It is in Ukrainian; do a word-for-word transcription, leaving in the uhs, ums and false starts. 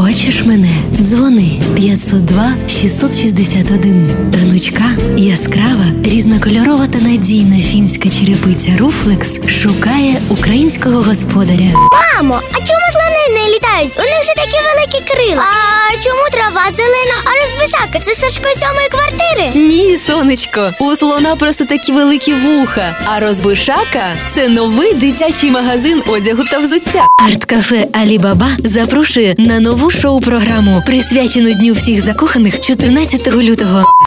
Бачиш мене? Дзвони п'ятсот два шістсот шістдесят один. Гнучка, яскрава, різнокольорова та надійна фінська черепиця Руфлекс шукає українського господаря. Мамо, а чому слони не літають? У них же такі великі крила. А чому трава зелена, а розбишака? Це Сашко сьомої квартири? Ні, сонечко, у слона просто такі великі вуха, а розбишака – це новий дитячий магазин одягу та взуття. Арт-кафе Алібаба запрошує на нову шоу-програму, присвячену Дню всіх закоханих чотирнадцятого лютого.